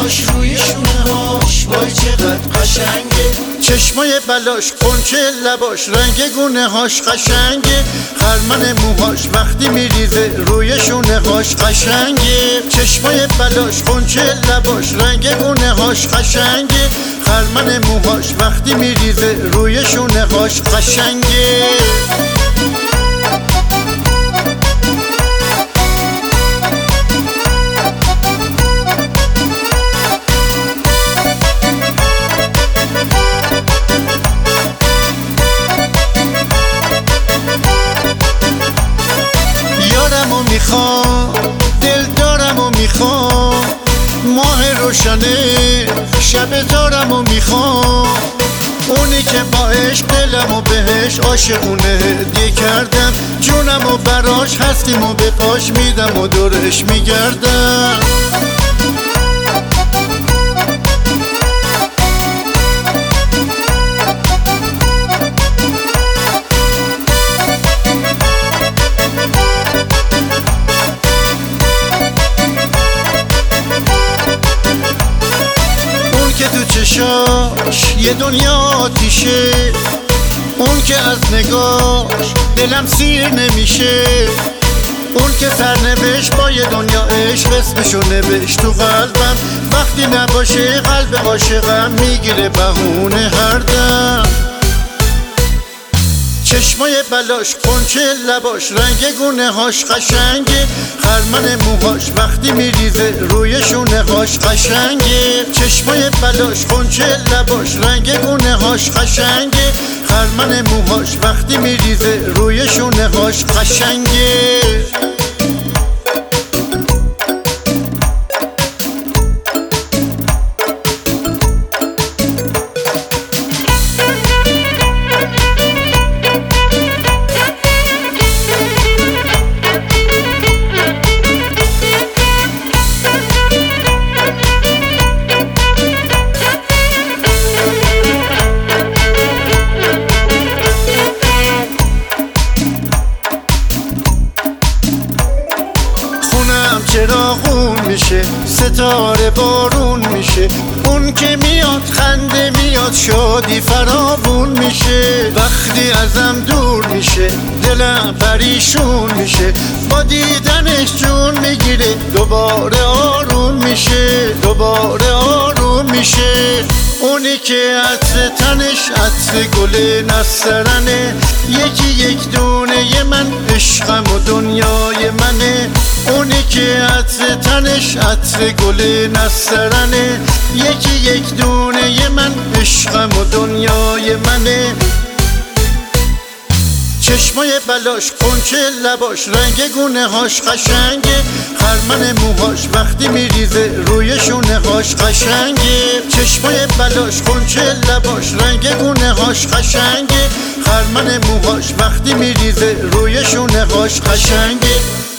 هاش روی شونه هاش وای چقدر قشنگه. چشمای بلاش قنچه لباش رنگ گونه هاش قشنگه. خرمن موهاش وقتی میریزه روی شونه هاش قشنگه. چشمای بلاش قنچه لباش رنگ گونه هاش قشنگه. خرمن موهاش وقتی میریزه روی شونه هاش قشنگه. یارمو میخوام دل دارمو میخوام ماه روشنه شب تارمو میخوام. اونی که با عشق دلمو بهش عاشقونه هدیه کردم. جونمو براش هستیمو به پاش میدم و دورش میگردم. که تو چشاش یه دنیا آتیشه. اون که از نگاش دلم سیر نمیشه. اون که سرنوشت با یه دنیا عشق اسمشو نوشت تو قلبم. وقتی نباشه قلب عاشقم میگیره بهونه هر دم. چشمای بلاش قنچه لباش رنگ گونه هاش قشنگه. خرمن موهاش وقتی میریزه روی شونه هاش قشنگه. چشمای بلاش قنچه لباش رنگ گونه هاش قشنگه. خرمن موهاش وقتی میریزه روی شونه هاش قشنگه. چراغون میشه ستاره بارون میشه. اون که میاد خنده میاد شادی فراوون میشه. وقتی ازم دور میشه دلم پریشون میشه. با دیدنش جون میگیره دوباره آروم میشه. دوباره آروم میشه. اونی که عطر تنش عطر گل نسترنه. یکی یک دونه من عشقم و دنیای منه. اونی که عطر تنش عطر گل نسترنه. یکی یک دونه من عشقم و دنیای منه. چشمای بلاش قنچه لباش رنگ گونه هاش قشنگه. خرمن موهاش وقتی میریزه روی شونه هاش قشنگه. چشمای بلاش قنچه لباش رنگ گونه هاش قشنگه. خرمن موهاش وقتی میریزه روی شونه هاش قشنگه.